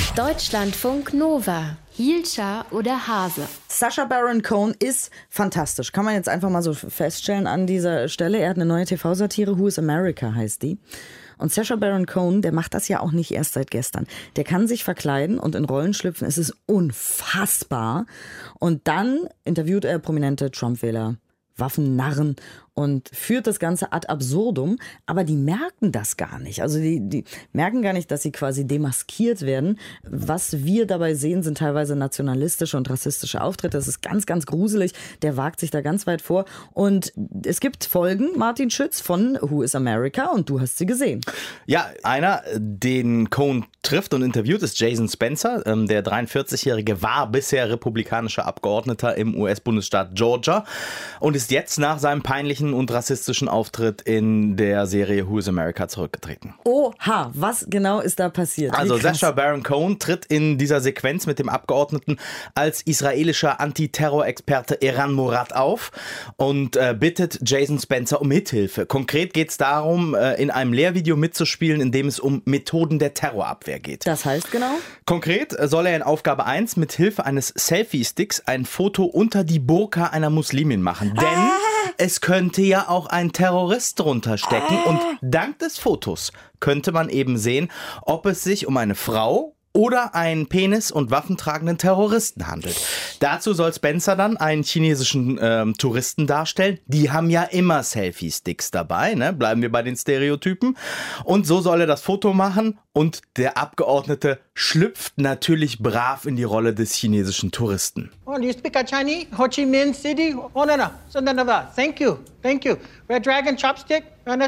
Deutschlandfunk Nova. Hielscher oder Hase? Sacha Baron Cohen ist fantastisch. Kann man jetzt einfach mal so feststellen an dieser Stelle. Er hat eine neue TV-Satire, Who is America heißt die. Und Sacha Baron Cohen, der macht das ja auch nicht erst seit gestern. Der kann sich verkleiden und in Rollen schlüpfen. Es ist unfassbar. Und dann interviewt er prominente Trump-Wähler, Waffennarren und führt das Ganze ad absurdum, aber die merken das gar nicht. Also die merken gar nicht, dass sie quasi demaskiert werden. Was wir dabei sehen, sind teilweise nationalistische und rassistische Auftritte. Das ist ganz, ganz gruselig. Der wagt sich da ganz weit vor. Und es gibt Folgen, Martin Schütz, von Who is America und du hast sie gesehen. Ja, einer, den Cohen trifft und interviewt, ist Jason Spencer. Der 43-Jährige war bisher republikanischer Abgeordneter im US-Bundesstaat Georgia und ist jetzt nach seinem peinlichen und rassistischen Auftritt in der Serie Who is America zurückgetreten. Oha, was genau ist da passiert? Also Sacha Baron Cohen tritt in dieser Sequenz mit dem Abgeordneten als israelischer Antiterror-Experte Eran Murat auf und bittet Jason Spencer um Mithilfe. Konkret geht es darum, in einem Lehrvideo mitzuspielen, in dem es um Methoden der Terrorabwehr geht. Das heißt genau? Konkret soll er in Aufgabe 1 mit Hilfe eines Selfie-Sticks ein Foto unter die Burka einer Muslimin machen. Denn es könnte ja auch ein Terrorist drunter stecken. Und dank des Fotos könnte man eben sehen, ob es sich um eine Frau oder einen Penis- und waffentragenden Terroristen handelt. Dazu soll Spencer dann einen chinesischen Touristen darstellen. Die haben ja immer Selfie-Sticks dabei, ne? Bleiben wir bei den Stereotypen. Und so soll er das Foto machen und der Abgeordnete schlüpft natürlich brav in die Rolle des chinesischen Touristen. Oh, do you speak Chinese? Ho Chi Minh City? Oh, no. So, no. Thank you. Red Dragon Chopstick?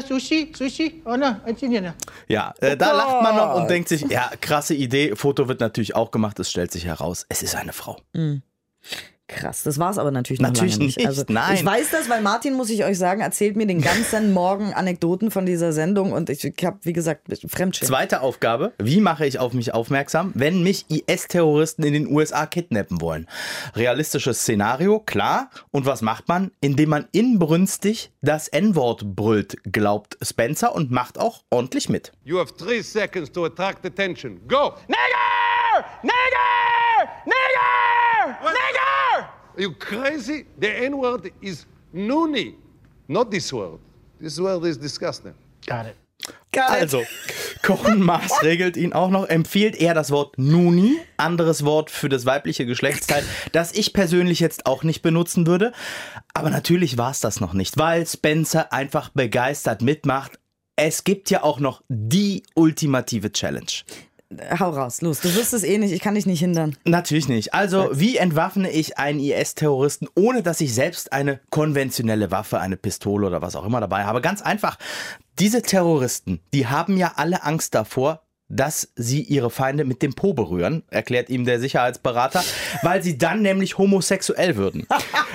Sushi? Oh, no. Ja, da lacht man noch und denkt sich, ja, krasse Idee. Foto wird natürlich auch gemacht. Es stellt sich heraus, es ist eine Frau. Krass, das war es aber natürlich noch Natürlich lange nicht. nicht, Also, nein. Ich weiß das, weil Martin, muss ich euch sagen, erzählt mir den ganzen Morgen Anekdoten von dieser Sendung und ich habe, wie gesagt, Fremdschämen. Zweite Aufgabe, wie mache ich auf mich aufmerksam, wenn mich IS-Terroristen in den USA kidnappen wollen? Realistisches Szenario, klar. Und was macht man? Indem man inbrünstig das N-Wort brüllt, glaubt Spencer und macht auch ordentlich mit. You have 3 seconds to attract attention. Go! Nigger! Nigger! Nigger! What? Nigger! Are you crazy? The N-word is noonie, not this word. This word is disgusting. Got it. Also, Cohen maßregelt ihn auch noch, empfiehlt er das Wort Noonie, anderes Wort für das weibliche Geschlechtsteil, das ich persönlich jetzt auch nicht benutzen würde. Aber natürlich war es das noch nicht, weil Spencer einfach begeistert mitmacht. Es gibt ja auch noch die ultimative Challenge. Hau raus, los. Du wirst es eh nicht, ich kann dich nicht hindern. Natürlich nicht. Also, wie entwaffne ich einen IS-Terroristen, ohne dass ich selbst eine konventionelle Waffe, eine Pistole oder was auch immer dabei habe? Ganz einfach. Diese Terroristen, die haben ja alle Angst davor, dass sie ihre Feinde mit dem Po berühren, erklärt ihm der Sicherheitsberater, weil sie dann nämlich homosexuell würden.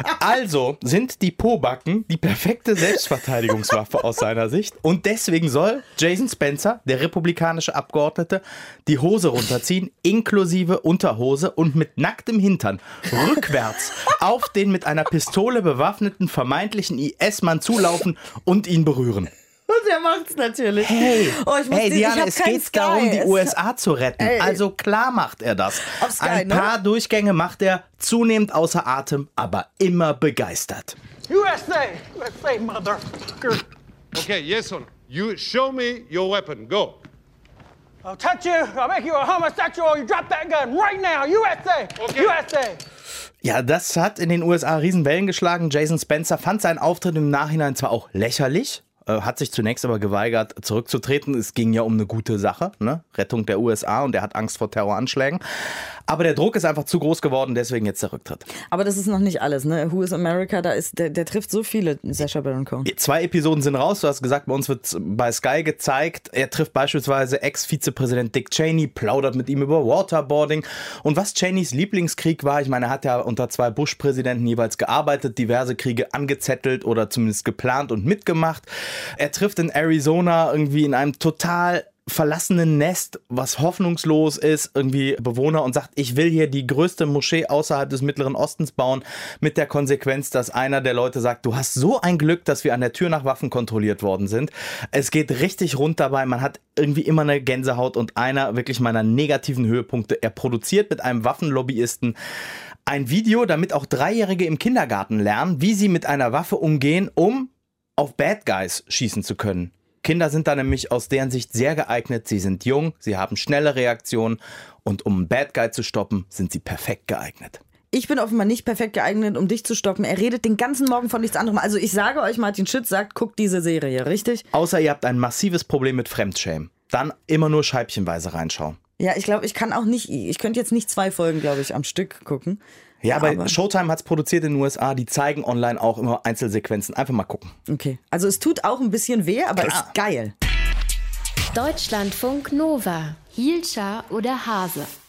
Also sind die Po-Backen die perfekte Selbstverteidigungswaffe aus seiner Sicht und deswegen soll Jason Spencer, der republikanische Abgeordnete, die Hose runterziehen, inklusive Unterhose und mit nacktem Hintern rückwärts auf den mit einer Pistole bewaffneten vermeintlichen IS-Mann zulaufen und ihn berühren. Und er macht's natürlich. Hey, ich Diana, hab es kein geht Sky. darum, die USA zu retten. Ey. Also klar macht er das. Auf Sky, Ein paar Durchgänge macht er zunehmend außer Atem, aber immer begeistert. USA, motherfucker. Okay, yes or no? You show me your weapon. Go. I'll touch you. I'll make you a homosexual. You drop that gun right now. USA. Okay. USA. Ja, das hat in den USA Riesenwellen geschlagen. Jason Spencer fand seinen Auftritt im Nachhinein zwar auch lächerlich, hat sich zunächst aber geweigert, zurückzutreten. Es ging ja um eine gute Sache, ne? Rettung der USA und er hat Angst vor Terroranschlägen. Aber der Druck ist einfach zu groß geworden, deswegen jetzt der Rücktritt. Aber das ist noch nicht alles, ne? Who is America, der trifft so viele, Sacha Baron Cohen. 2 Episoden sind raus, du hast gesagt, bei uns wird bei Sky gezeigt. Er trifft beispielsweise Ex-Vizepräsident Dick Cheney, plaudert mit ihm über Waterboarding. Und was Cheneys Lieblingskrieg war, ich meine, er hat ja unter 2 Bush-Präsidenten jeweils gearbeitet, diverse Kriege angezettelt oder zumindest geplant und mitgemacht. Er trifft in Arizona irgendwie in einem total verlassenen Nest, was hoffnungslos ist, irgendwie Bewohner und sagt, ich will hier die größte Moschee außerhalb des Mittleren Ostens bauen, mit der Konsequenz, dass einer der Leute sagt, du hast so ein Glück, dass wir an der Tür nach Waffen kontrolliert worden sind. Es geht richtig rund dabei, man hat irgendwie immer eine Gänsehaut und einer wirklich meiner negativen Höhepunkte, er produziert mit einem Waffenlobbyisten ein Video, damit auch Dreijährige im Kindergarten lernen, wie sie mit einer Waffe umgehen, um auf Bad Guys schießen zu können. Kinder sind da nämlich aus deren Sicht sehr geeignet. Sie sind jung, sie haben schnelle Reaktionen und um einen Bad Guy zu stoppen, sind sie perfekt geeignet. Ich bin offenbar nicht perfekt geeignet, um dich zu stoppen. Er redet den ganzen Morgen von nichts anderem. Also ich sage euch, Martin Schütz sagt, guckt diese Serie, richtig? Außer ihr habt ein massives Problem mit Fremdschämen. Dann immer nur scheibchenweise reinschauen. Ja, ich glaube, ich könnte jetzt nicht 2 Folgen, glaube ich, am Stück gucken. Ja, aber Showtime hat es produziert in den USA, die zeigen online auch immer Einzelsequenzen. Einfach mal gucken. Okay, also es tut auch ein bisschen weh, aber ist geil. Deutschlandfunk Nova. Hielscher oder Hase?